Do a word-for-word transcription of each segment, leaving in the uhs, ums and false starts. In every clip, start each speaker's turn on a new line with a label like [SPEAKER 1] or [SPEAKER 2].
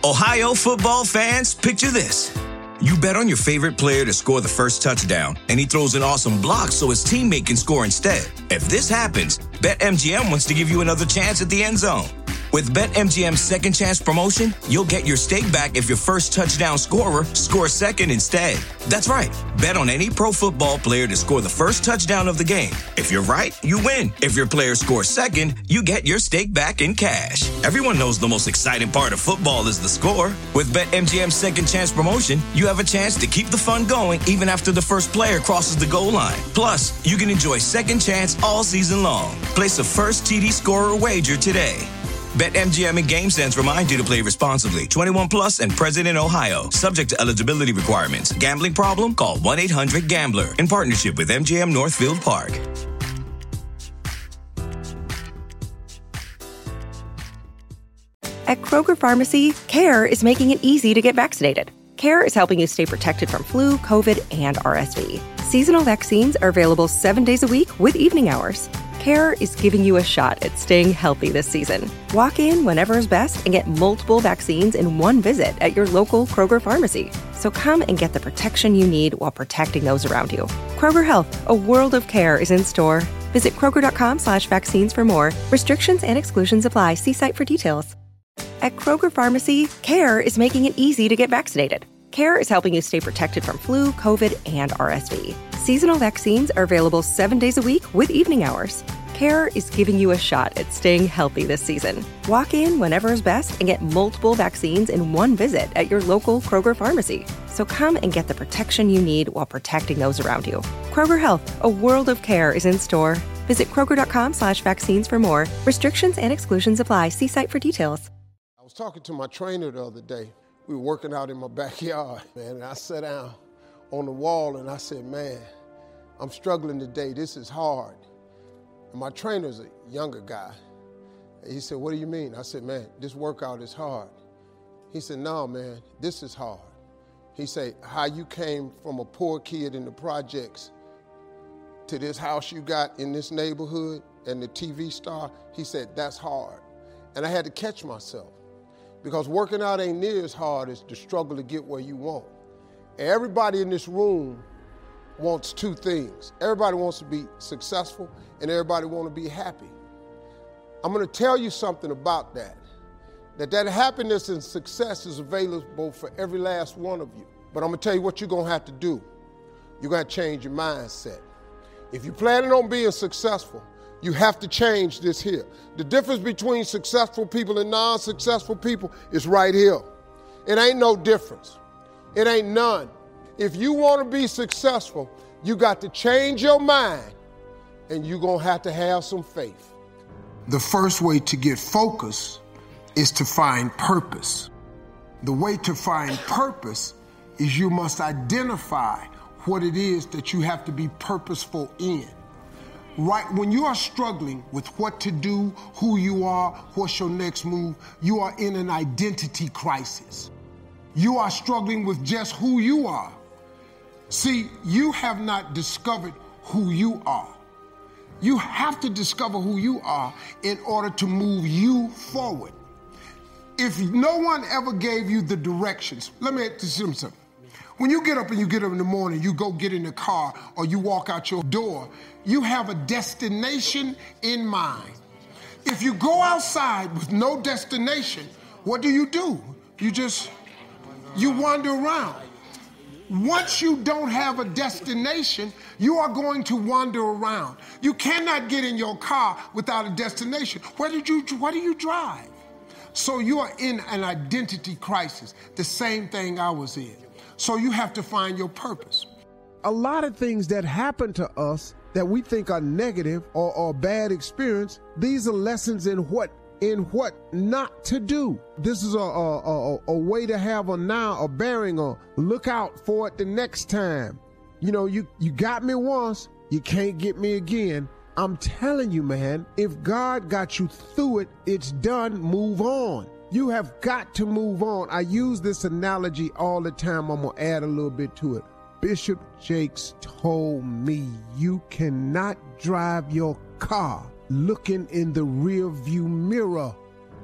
[SPEAKER 1] Ohio football fans, picture this. You bet on your favorite player to score the first touchdown, and he throws an awesome block so his teammate can score instead. If this happens, BetMGM wants to give you another chance at the end zone. With BetMGM's Second Chance promotion, you'll get your stake back if your first touchdown scorer scores second instead. That's right. Bet on any pro football player to score the first touchdown of the game. If you're right, you win. If your player scores second, you get your stake back in cash. Everyone knows the most exciting part of football is the score. With BetMGM's Second Chance promotion, you have a chance to keep the fun going even after the first player crosses the goal line. Plus, you can enjoy Second Chance all season long. Place a first T D scorer wager today. BetMGM and GameSense remind you to play responsibly. twenty-one plus and present in Ohio. Subject to eligibility requirements. Gambling problem? Call one eight hundred gambler. In partnership with M G M Northfield Park.
[SPEAKER 2] At Kroger Pharmacy, CARE is making it easy to get vaccinated. CARE is helping you stay protected from flu, COVID, and R S V. Seasonal vaccines are available seven days a week with evening hours. CARE is giving you a shot at staying healthy this season. Walk in whenever is best and get multiple vaccines in one visit at your local Kroger pharmacy. So come and get the protection you need while protecting those around you. Kroger Health, a world of care is in store. Visit Kroger.com slash vaccines for more. Restrictions and exclusions apply. See site for details. At Kroger Pharmacy, CARE is making it easy to get vaccinated. CARE is helping you stay protected from flu, COVID, and R S V. Seasonal vaccines are available seven days a week with evening hours. CARE is giving you a shot at staying healthy this season. Walk in whenever is best and get multiple vaccines in one visit at your local Kroger pharmacy. So come and get the protection you need while protecting those around you. Kroger Health, a world of care is in store. Visit Kroger.com slash vaccines for more. Restrictions and exclusions apply. See site for details.
[SPEAKER 3] I was talking to my trainer the other day. We were working out in my backyard, man, and I sat down on the wall and I said, man, I'm struggling today. This is hard. And my trainer's a younger guy. And he said, what do you mean? I said, man, this workout is hard. He said, no, man, this is hard. He said, how you came from a poor kid in the projects to this house you got in this neighborhood and the T V star, he said, that's hard. And I had to catch myself. Because working out ain't near as hard as the struggle to get where you want. Everybody in this room wants two things. Everybody wants to be successful and everybody wants to be happy. I'm going to tell you something about that. That that happiness and success is available for every last one of you. But I'm going to tell you what you're going to have to do. You're going to change your mindset. If you're planning on being successful, you have to change this here. The difference between successful people and non-successful people is right here. It ain't no difference. It ain't none. If you want to be successful, you got to change your mind, and you're going to have to have some faith.
[SPEAKER 4] The first way to get focus is to find purpose. The way to find purpose is you must identify what it is that you have to be purposeful in. Right when you are struggling with what to do, who you are, what's your next move, you are in an identity crisis. You are struggling with just who you are. See, you have not discovered who you are. You have to discover who you are in order to move you forward. If no one ever gave you the directions, let me ask you something. When you get up and you get up in the morning, you go get in the car or you walk out your door, you have a destination in mind. If you go outside with no destination, what do you do? You just, you wander around. Once you don't have a destination, you are going to wander around. You cannot get in your car without a destination. Where did you, where do you drive? So you are in an identity crisis, the same thing I was in. So you have to find your purpose.
[SPEAKER 5] A lot of things that happen to us that we think are negative or, or bad experience, these are lessons in what in what not to do. This is a, a, a, a way to have a now, a bearing on. Look out for it the next time. You know, you, you got me once, you can't get me again. I'm telling you, man, if God got you through it, it's done, move on. You have got to move on. I use this analogy all the time. I'm going to add a little bit to it. Bishop Jakes told me you cannot drive your car looking in the rear view mirror.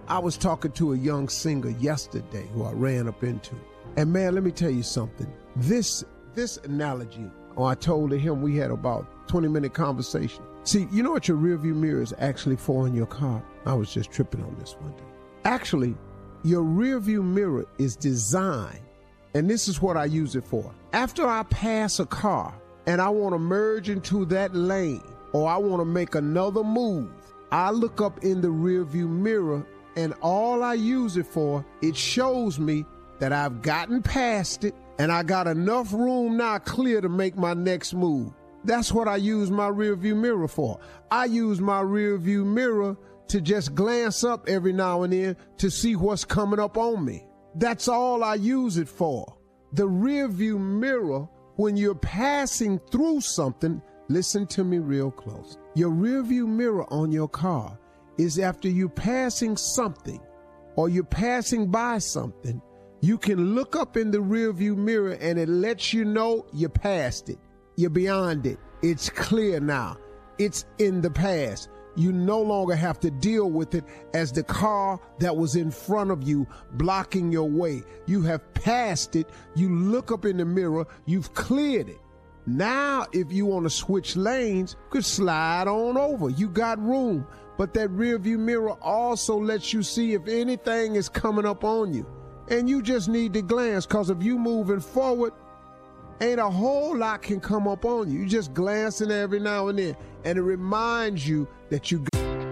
[SPEAKER 5] I was talking to a young singer yesterday who I ran up into. And man, let me tell you something. This this analogy, or I told him we had about twenty minute conversation. See, you know what your rearview mirror is actually for in your car? I was just tripping on this one day. Actually, your rearview mirror is designed, and this is what I use it for. After I pass a car and I want to merge into that lane, or I want to make another move, I look up in the rearview mirror, and all I use it for, it shows me that I've gotten past it and I got enough room now clear to make my next move. That's what I use my rearview mirror for. I use my rearview mirror to just glance up every now and then to see what's coming up on me. That's all I use it for. The rearview mirror, when you're passing through something, listen to me real close. Your rearview mirror on your car is after you're passing something or you're passing by something, you can look up in the rearview mirror and it lets you know you're past it. You're beyond it. It's clear now. It's in the past. You no longer have to deal with it as the car that was in front of you blocking your way. You have passed it. You look up in the mirror. You've cleared it. Now, if you want to switch lanes, you could slide on over. You got room. But that rearview mirror also lets you see if anything is coming up on you. And you just need to glance, because if you moving forward, ain't a whole lot can come up on you. You just glancing every now and then. And it reminds you that you...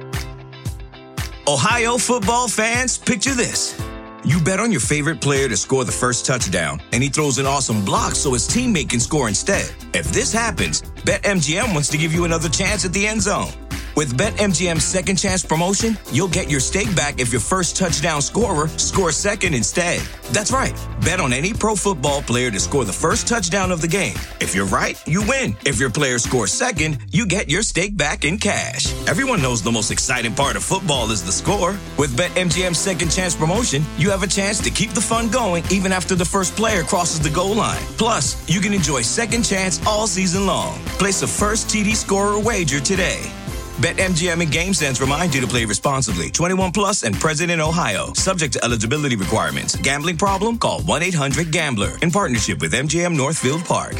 [SPEAKER 1] Ohio football fans, picture this. You bet on your favorite player to score the first touchdown, and he throws an awesome block so his teammate can score instead. If this happens, BetMGM wants to give you another chance at the end zone. With BetMGM's second chance promotion, you'll get your stake back if your first touchdown scorer scores second instead. That's right. Bet on any pro football player to score the first touchdown of the game. If you're right, you win. If your player scores second, you get your stake back in cash. Everyone knows the most exciting part of football is the score. With BetMGM's second chance promotion, you have a chance to keep the fun going even after the first player crosses the goal line. Plus, you can enjoy second chance all season long. Place a first T D scorer wager today. BetMGM and GameSense remind you to play responsibly. twenty-one plus and present in Ohio. Subject to eligibility requirements. Gambling problem? Call one eight hundred gambler. In partnership with M G M Northfield Park.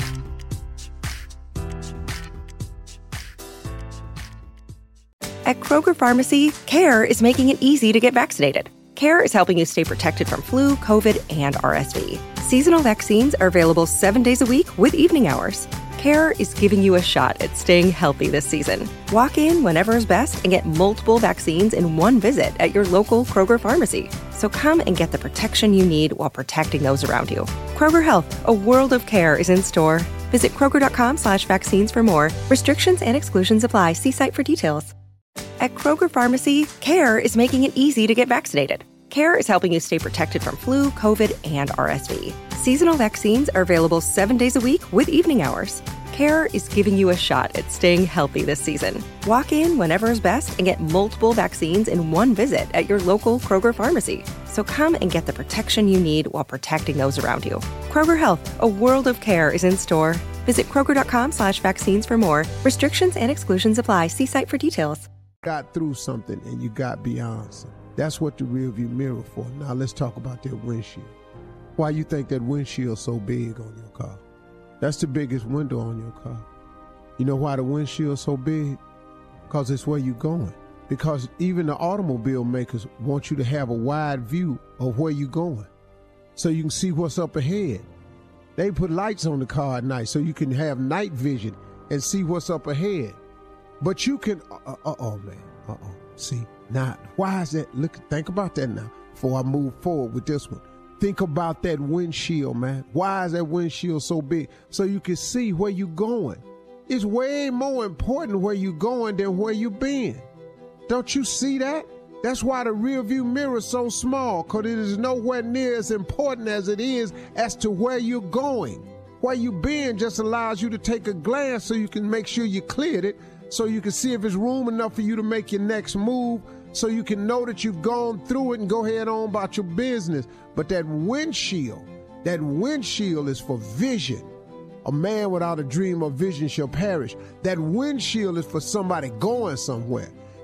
[SPEAKER 2] At Kroger Pharmacy, CARE is making it easy to get vaccinated. CARE is helping you stay protected from flu, COVID, and R S V. Seasonal vaccines are available seven days a week with evening hours. CARE is giving you a shot at staying healthy this season. Walk in whenever is best and get multiple vaccines in one visit at your local Kroger pharmacy. So come and get the protection you need while protecting those around you. Kroger Health, a world of care, is in store. Visit Kroger.com slash vaccines for more. Restrictions and exclusions apply. See site for details. At Kroger Pharmacy, CARE is making it easy to get vaccinated. CARE is helping you stay protected from flu, COVID, and R S V. Seasonal vaccines are available seven days a week with evening hours. CARE is giving you a shot at staying healthy this season. Walk in whenever is best and get multiple vaccines in one visit at your local Kroger pharmacy. So come and get the protection you need while protecting those around you. Kroger Health, a world of care, is in store. Visit Kroger.com slash vaccines for more. Restrictions and exclusions apply. See site for details.
[SPEAKER 5] Got through something and you got beyond something. That's what the rearview mirror for. Now let's talk about that windshield. Why you think that windshield's so big on your car? That's the biggest window on your car. You know why the windshield's so big? Because it's where you're going. Because even the automobile makers want you to have a wide view of where you're going so you can see what's up ahead. They put lights on the car at night so you can have night vision and see what's up ahead. But you can, uh, uh-oh, man, uh-oh. See, now, why is that? Look, think about that now before I move forward with this one. Think about that windshield, man. Why is that windshield so big? So you can see where you're going. It's way more important where you're going than where you've been. Don't you see that? That's why the rearview mirror is so small, because it is nowhere near as important as it is as to where you're going. Where you've been just allows you to take a glance so you can make sure you cleared it, so you can see if it's room enough for you to make your next move, so you can know that you've gone through it and go ahead on about your business. But that windshield, that windshield is for vision. A man without a dream or vision shall perish. That windshield is for somebody going somewhere.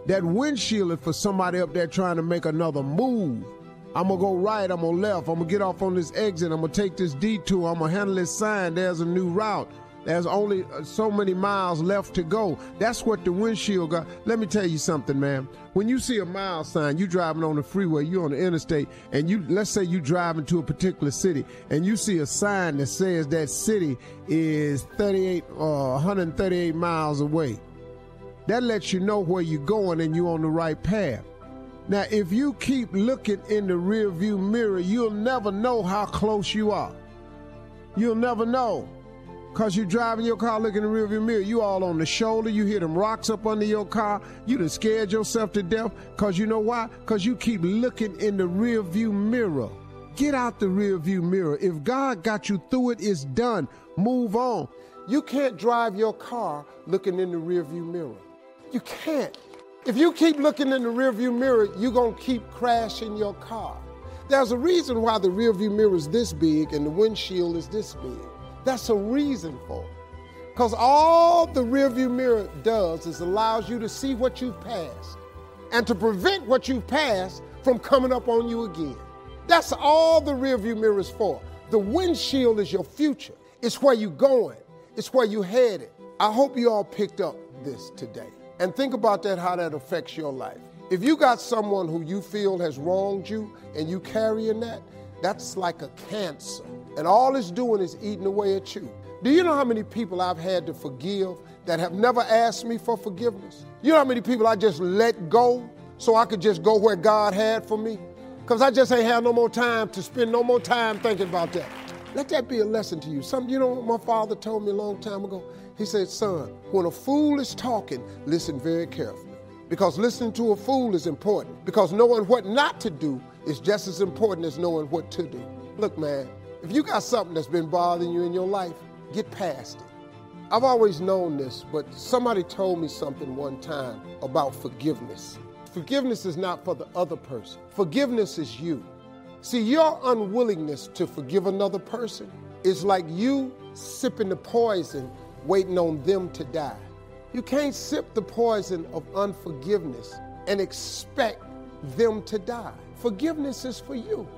[SPEAKER 5] That windshield is for somebody up there trying to make another move. I'm going to go right, I'm going to left, I'm going to get off on this exit, I'm going to take this detour, I'm going to handle this sign, there's a new route. There's only so many miles left to go. That's what the windshield got. Let me tell you something, man. When you see a mile sign, you driving on the freeway, you on the interstate, and you let's say you driving to a particular city, and you see a sign that says that city is thirty-eight or one hundred thirty-eight miles away. That lets you know where you're going and you're on the right path. Now, if you keep looking in the rearview mirror, you'll never know how close you are. You'll never know. Because you're driving your car looking in the rearview mirror, you all on the shoulder, you hear them rocks up under your car, you done scared yourself to death. Because you know why? Because you keep looking in the rearview mirror. Get out the rearview mirror. If God got you through it, it's done. Move on.
[SPEAKER 3] You can't drive your car looking in the rearview mirror. You can't. If you keep looking in the rearview mirror, you're going to keep crashing your car. There's a reason why the rearview mirror is this big and the windshield is this big. That's a reason for it. Because all the rearview mirror does is allows you to see what you've passed and to prevent what you've passed from coming up on you again. That's all the rearview mirror is for. The windshield is your future. It's where you're going. It's where you're headed. I hope you all picked up this today. And think about that, how that affects your life. If you got someone who you feel has wronged you and you carrying that, that's like a cancer. And all it's doing is eating away at you. Do you know how many people I've had to forgive that have never asked me for forgiveness? You know how many people I just let go so I could just go where God had for me? Because I just ain't have no more time to spend no more time thinking about that. Let that be a lesson to you. Some, you know what my father told me a long time ago? He said, son, when a fool is talking, listen very carefully. Because listening to a fool is important. Because knowing what not to do is just as important as knowing what to do. Look, man, if you got something that's been bothering you in your life, get past it. I've always known this, but somebody told me something one time about forgiveness. Forgiveness is not for the other person. Forgiveness is you. See, your unwillingness to forgive another person is like you sipping the poison, waiting on them to die. You can't sip the poison of unforgiveness and expect them to die. Forgiveness is for you.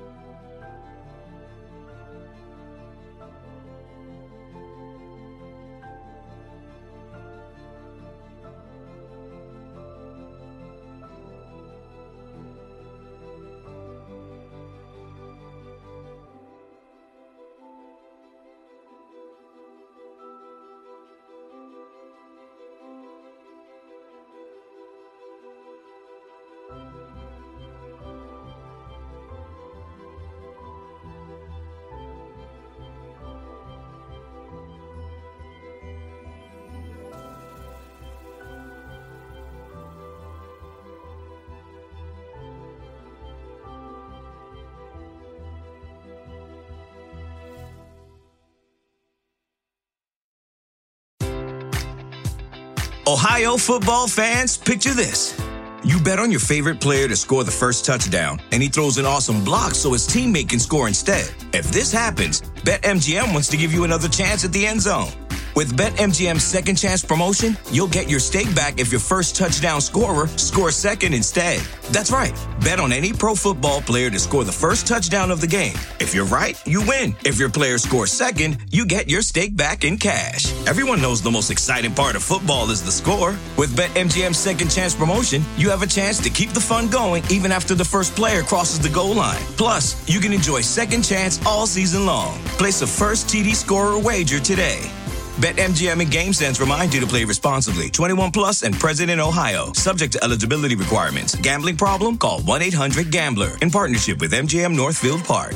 [SPEAKER 1] Ohio football fans, picture this. You bet on your favorite player to score the first touchdown, and he throws an awesome block so his teammate can score instead. If this happens, BetMGM wants to give you another chance at the end zone. With BetMGM's second chance promotion, you'll get your stake back if your first touchdown scorer scores second instead. That's right. Bet on any pro football player to score the first touchdown of the game. If you're right, you win. If your player scores second, you get your stake back in cash. Everyone knows the most exciting part of football is the score. With BetMGM's second chance promotion, you have a chance to keep the fun going even after the first player crosses the goal line. Plus, you can enjoy second chance all season long. Place a first T D scorer wager today. BetMGM and GameSense remind you to play responsibly. twenty-one plus and present in Ohio. Subject to eligibility requirements. Gambling problem? Call one eight hundred gambler. In partnership with M G M Northfield Park.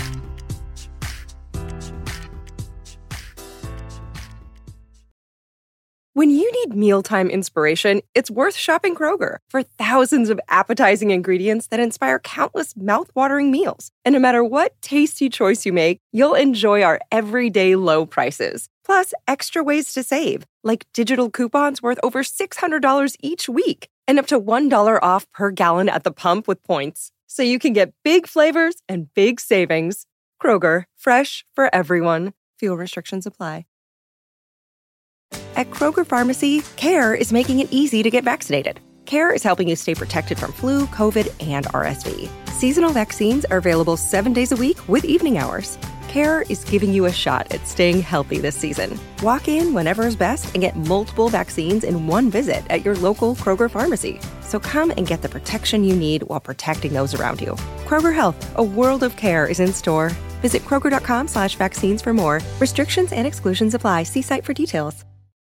[SPEAKER 2] When you need mealtime inspiration, it's worth shopping Kroger for thousands of appetizing ingredients that inspire countless mouthwatering meals. And no matter what tasty choice you make, you'll enjoy our everyday low prices. Plus, extra ways to save, like digital coupons worth over six hundred dollars each week and up to one dollar off per gallon at the pump with points. So you can get big flavors and big savings. Kroger, fresh for everyone. Fuel restrictions apply. At Kroger Pharmacy, CARE is making it easy to get vaccinated. CARE is helping you stay protected from flu, COVID, and R S V. Seasonal vaccines are available seven days a week with evening hours. CARE is giving you a shot at staying healthy this season. Walk in whenever is best and get multiple vaccines in one visit at your local Kroger pharmacy. So come and get the protection you need while protecting those around you. Kroger Health, a world of care is in store. Visit Kroger.com slash vaccines for more. Restrictions and exclusions apply. See site for details.